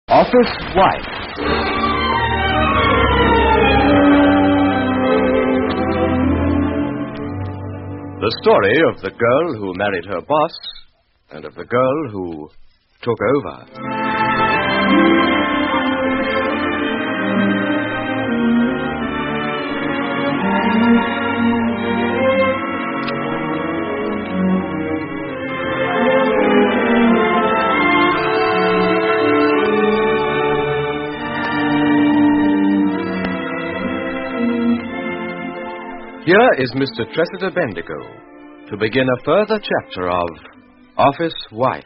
Office Wife. The story of the girl who married her boss and of the girl who took over. Here is Mr. Tressida Bendigo to begin a further chapter of Office Wife.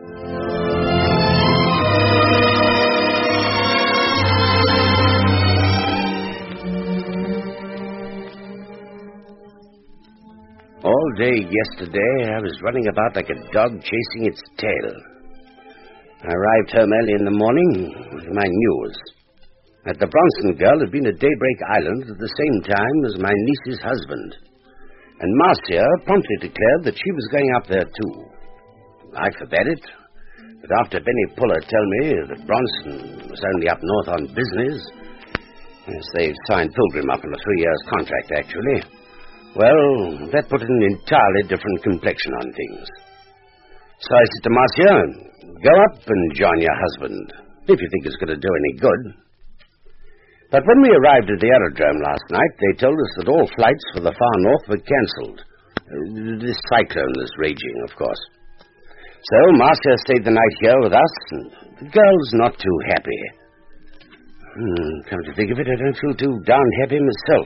All day yesterday, I was running about like a dog chasing its tail. I arrived home early in the morning with my news. That the Bronson girl had been at Daybreak Island at the same time as my niece's husband. And Marcia promptly declared that she was going up there, too. I forbade it, but after Benny Puller told me that Bronson was only up north on business, yes, they've signed Pilgrim up on a 3-year contract, actually, well, that put an entirely different complexion on things. So I said to Marcia, go up and join your husband, if you think it's going to do any good. But when we arrived at the aerodrome last night, they told us that all flights for the far north were cancelled. This cyclone is raging, of course. So Marcia stayed the night here with us, and the girl's not too happy. Come to think of it, I don't feel too darn happy myself.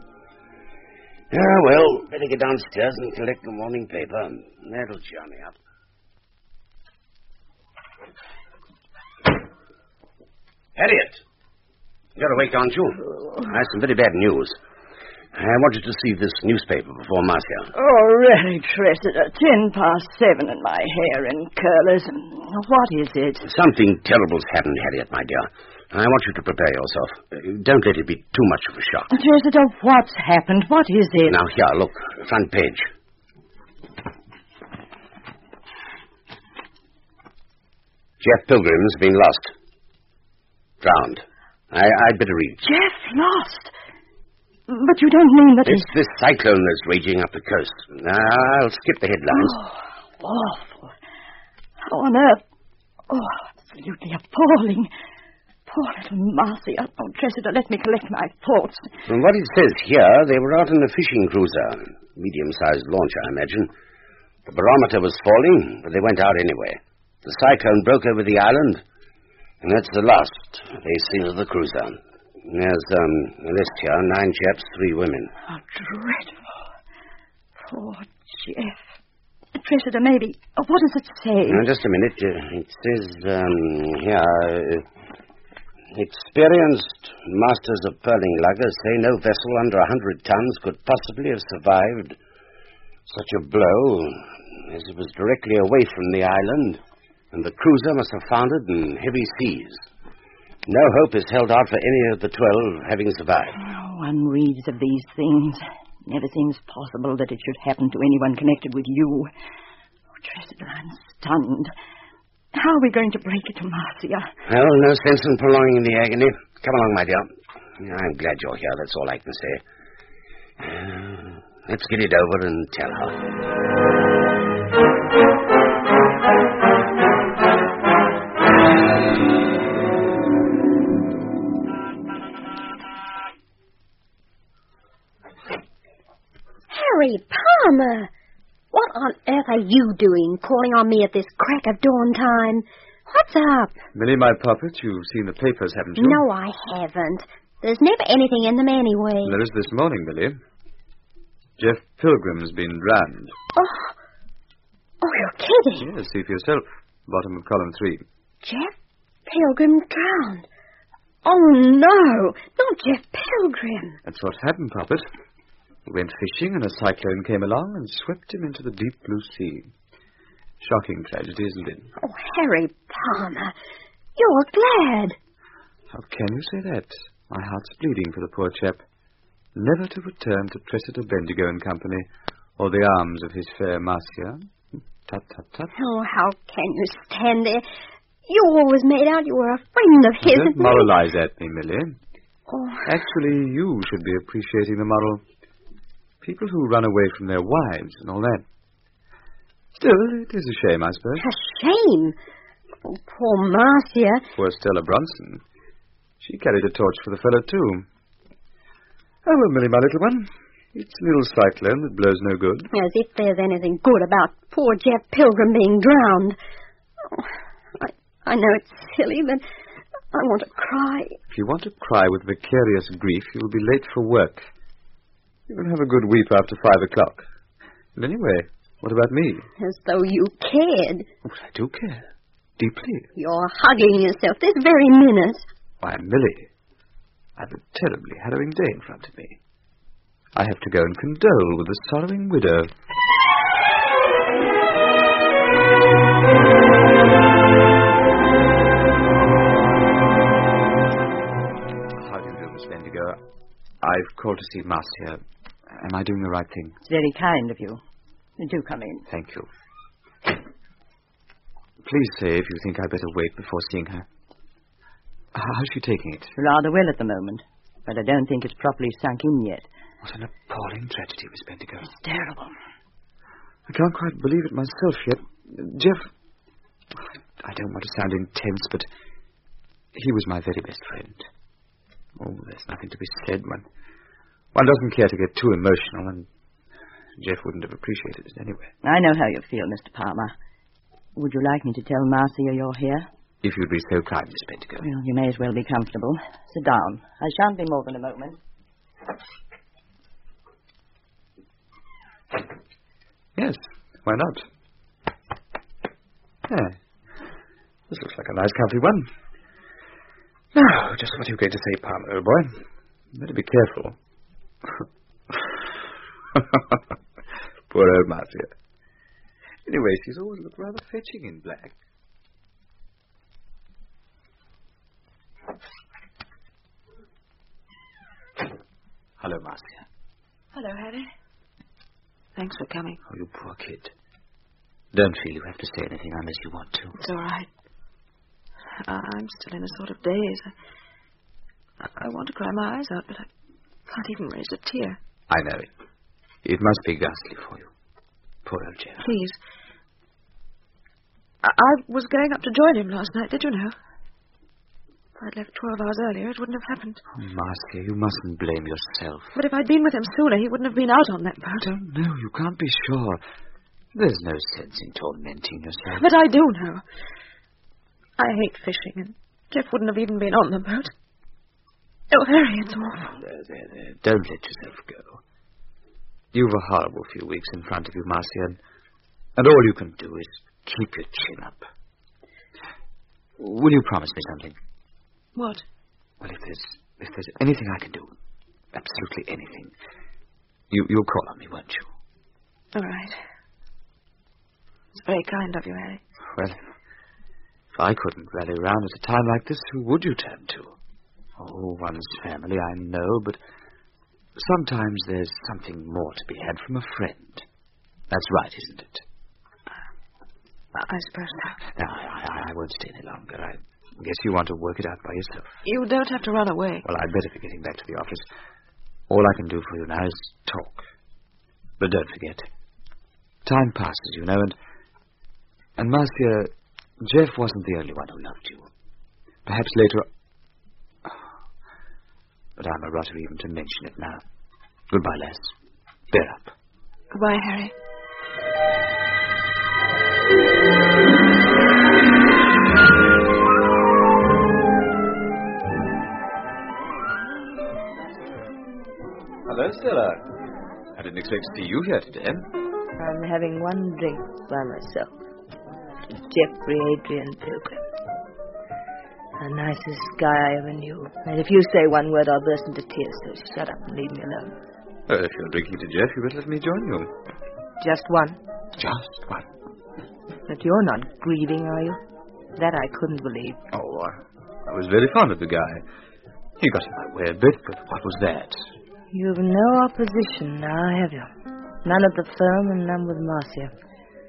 Ah, well, better get downstairs and collect the morning paper. That'll cheer me up. Harriet! You're awake, aren't you? I have some very bad news. I want you to see this newspaper before Marcia. Oh, really, Tressida. 7:10 and my hair in curlers. What is it? Something terrible's happened, Harriet, my dear. I want you to prepare yourself. Don't let it be too much of a shock. Tressida, what's happened? What is it? Now, here, look. Front page. Jeff Pilgrim's been lost. Drowned. I'd better read. Jeff lost? But you don't mean that it's this cyclone that's raging up the coast. I'll skip the headlines. Oh, awful. How on earth? Oh, absolutely appalling. Poor little Marcia. Oh, Tressida, let me collect my thoughts. From what it says here, they were out on a fishing cruiser. Medium-sized launch, I imagine. The barometer was falling, but they went out anyway. The cyclone broke over the island, and that's the last they've seen of the cruiser. There's a list here, 9 chaps, 3 women. Oh, dreadful. Poor Jeff. Tressida, maybe. What does it say? Just a minute. It says here, experienced masters of pearling luggers say no vessel under 100 tons could possibly have survived such a blow, as it was directly away from the island, and the cruiser must have foundered in heavy seas. No hope is held out for any of the 12 having survived. Oh, one reads of these things. Never seems possible that it should happen to anyone connected with you. Oh, Tressida, I'm stunned. How are we going to break it to Marcia? Well, no sense in prolonging the agony. Come along, my dear. I'm glad you're here, that's all I can say. Let's get it over and tell her. Harry Palmer! What on earth are you doing, calling on me at this crack of dawn time? What's up? Millie, my puppet, you've seen the papers, haven't you? No, I haven't. There's never anything in them anyway. There is this morning, Millie. Jeff Pilgrim's been drowned. Oh, you're kidding. Yes, see for yourself. Bottom of column 3. Jeff Pilgrim drowned. Oh, no. Not Jeff Pilgrim. That's what happened, puppet. He went fishing and a cyclone came along and swept him into the deep blue sea. Shocking tragedy, isn't it? Oh, Harry Palmer, you're glad. How can you say that? My heart's bleeding for the poor chap. Never to return to Tressida Bendigo and Company, or the arms of his fair Marcia. Tut, tut, tut. Oh, how can you stand there? You always made out you were a friend of his. Don't moralize at me, Millie. Oh. Actually, you should be appreciating the moral. People who run away from their wives and all that. Still, it is a shame, I suppose. A shame? Oh, poor Marcia. Poor Stella Bronson. She carried a torch for the fellow, too. Oh, well, Millie, my little one, it's a little cyclone that blows no good. As if there's anything good about poor Jeff Pilgrim being drowned. Oh, I know it's silly, but I want to cry. If you want to cry with vicarious grief, you will be late for work. You will have a good weep after 5 o'clock. And anyway, what about me? As though you cared. Oh, I do care. Deeply. You're hugging yourself this very minute. Why, Millie, I've a terribly harrowing day in front of me. I have to go and condole with the sorrowing widow. How do you do, Miss Bendigo? I've called to see Marcia. Am I doing the right thing? It's very kind of you. Do come in. Thank you. Please say if you think I'd better wait before seeing her. How's she taking it? Rather well at the moment, but I don't think it's properly sunk in yet. What an appalling tragedy, Miss Bendigo. It's terrible. I can't quite believe it myself yet. Jeff, I don't want to sound intense, but he was my very best friend. Oh, there's nothing to be said. One doesn't care to get too emotional, and Jeff wouldn't have appreciated it anyway. I know how you feel, Mr. Palmer. Would you like me to tell Marcia you're here? If you'd be so kind, Miss Bendigo. Well, you may as well be comfortable. Sit down. I shan't be more than a moment. Yes, why not? Yeah. This looks like a nice comfy one. Now, just what are you going to say, Palmer, old boy? You better be careful. Poor old Marcia. Anyway, she's always looked rather fetching in black. Hello, Marcia. Hello, Harry. Thanks for coming. Oh, you poor kid. Don't feel you have to say anything unless you want to. It's all right. I'm still in a sort of daze. I want to cry my eyes out, but I can't even raise a tear. I know it. It must be ghastly for you. Poor old Jeff. Please. I was going up to join him last night, did you know? If I'd left 12 hours earlier, it wouldn't have happened. Oh, Marcia, you mustn't blame yourself. But if I'd been with him sooner, he wouldn't have been out on that boat. I don't know. You can't be sure. There's no sense in tormenting yourself. But I do know. I hate fishing, and Jeff wouldn't have even been on the boat. Oh, Harry, it's awful. There. Don't let yourself go. You've a horrible few weeks in front of you, Marcia, and all you can do is keep your chin up. Will you promise me something? What? Well, if there's anything I can do, absolutely anything, you'll call on me, won't you? All right. It's very kind of you, Harry. Well, if I couldn't rally round at a time like this, who would you turn to? Oh, one's family, I know, but sometimes there's something more to be had from a friend. That's right, isn't it? I suppose so. Now, I won't stay any longer. I guess you want to work it out by yourself. You don't have to run away. Well, I'd better be getting back to the office. All I can do for you now is talk. But don't forget, time passes, you know, and Marcia, Jeff wasn't the only one who loved you. Perhaps later... But I'm a rotter even to mention it now. Goodbye, lass. Bear up. Goodbye, Harry. Hello, Stella. I didn't expect to see you here today. I'm having one drink by myself. Jeffrey Adrian Pilgrim. The nicest guy I ever knew. And if you say one word, I'll burst into tears, so shut up and leave me alone. Well, if you're drinking to Jeff, you better let me join you. Just one. Just one. But you're not grieving, are you? That I couldn't believe. Oh, I was very fond of the guy. He got in my way a bit, but what was that? You've no opposition now, have you? None at the firm and none with Marcia.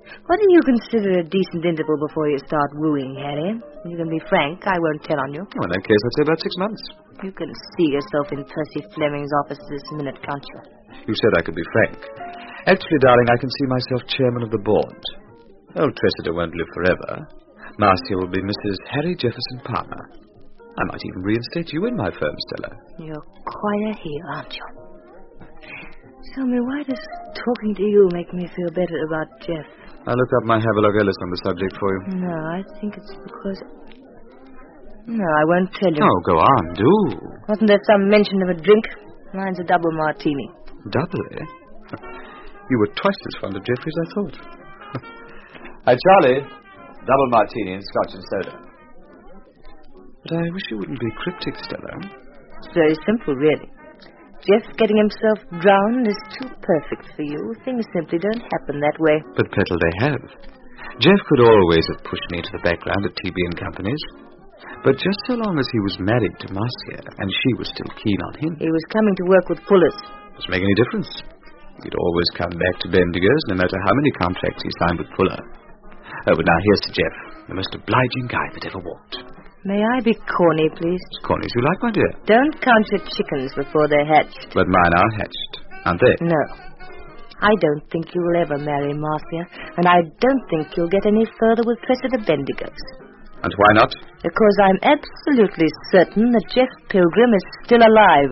What do you consider a decent interval before you start wooing, Harry? You can be frank. I won't tell on you. Well, in that case, I'd say about 6 months. You can see yourself in Percy Fleming's office this minute, can't you? You said I could be frank. Actually, darling, I can see myself chairman of the board. Old Tressida won't live forever. Marcia will be Mrs. Harry Jefferson Palmer. I might even reinstate you in my firm, Stella. You're quite a heel, aren't you? Tell me, why does talking to you make me feel better about Jeff? I'll look up my Havelock Ellis on the subject for you. No, I think it's because... No, I won't tell you. Oh, go on, do. Wasn't there some mention of a drink? Mine's a double martini. Double, eh? You were twice as fond of Jeffrey as I thought. Hi, Charlie. Double martini and scotch and soda. But I wish you wouldn't be cryptic, Stella. It's very simple, really. Jeff getting himself drowned is too perfect for you. Things simply don't happen that way. But, Petal, they have. Jeff could always have pushed me into the background at TB and Company's. But just so long as he was married to Marcia, and she was still keen on him. He was coming to work with Pullers. Doesn't make any difference. He'd always come back to Bendigo's, no matter how many contracts he signed with Puller. Oh, but now here's to Jeff, the most obliging guy that ever walked. May I be corny, please? As corny as you like, my dear. Don't count your chickens before they're hatched. But mine are hatched, aren't they? No. I don't think you will ever marry Marcia, and I don't think you'll get any further with Tressida Bendigo's. And why not? Because I'm absolutely certain that Jeff Pilgrim is still alive.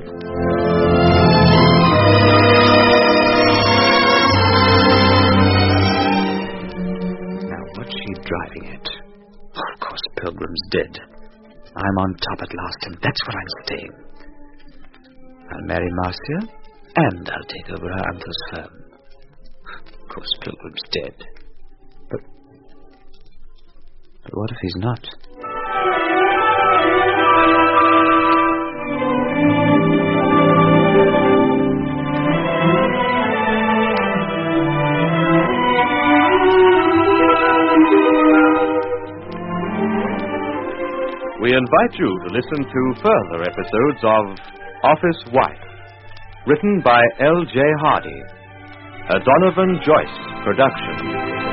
Now, what's she driving at? Of course, Pilgrim's dead. I'm on top at last, and that's what I'm saying. I'll marry Marcia, and I'll take over her uncle's firm. Of course, Pilgrim's dead. But what if he's not? We invite you to listen to further episodes of Office Wife, written by L.J. Hardy, a Donovan Joyce production.